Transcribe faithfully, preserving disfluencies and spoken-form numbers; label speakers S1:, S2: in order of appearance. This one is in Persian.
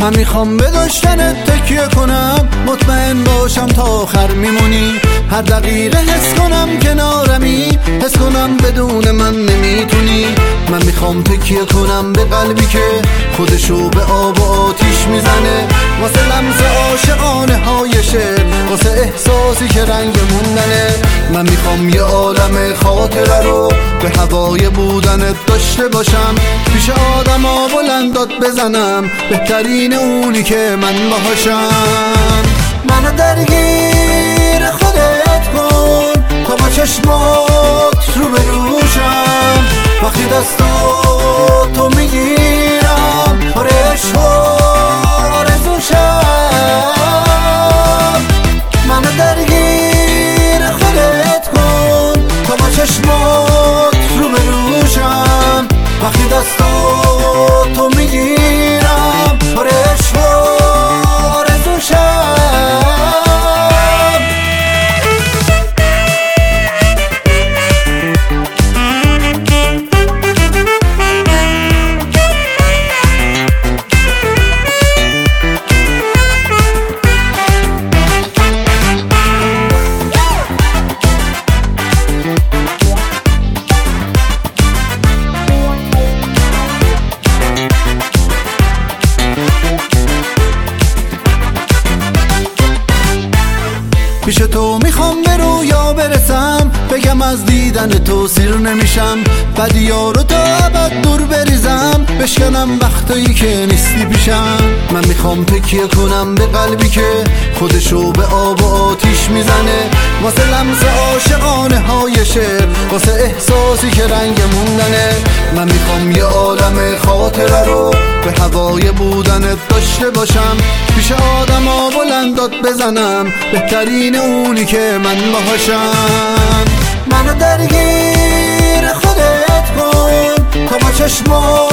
S1: من میخوام به داشتنت تکیه کنم، مطمئن باشم تا آخر میمونی. هر دقیقه حس کنم کنارمی، حس کنم بدون من نمیتونی. من میخوام تکیه کنم به قلبی که خودشو به آب و آتیش میزنه، واسه لمس عاشقانه های شعر، واسه احساسی که رنگ موندنه. من میخوام یه عالم خاطره رو به هوای بودنت داشته باشم، پیش آدم ها بلندات بزنم، بهترین اونی که من باهاشم. منو درگیر خودت کن تا با چشمات رو بروشم، وقتی دستو تو میگیرم پر عشق و آرزوشم. منو درگیر خودت کن تا با چشمات رو بروشم، وقتی دستو تو میگیرم پر عشق و آرزوشم. پیش تو میخوام به رویا برسم، بگم از دیدن تو سیر نمیشم. بدیا رو تا ابد دور بریزم، بشکنم وقتایی که نیستی پیشم. من میخوام تکیه کنم به قلبی که خودشو به آب و آتیش میزنه، واسه لمس عاشقانه های شعر، واسه احساسی که رنگ موندنه. من میخوام یه عالم خاطره رو به هوای بودنت داشته باشم، پیش آدم ها بلندات بزنم، بهترین اونی که من باهاشم. منو درگیر خودت کن تا با چشمات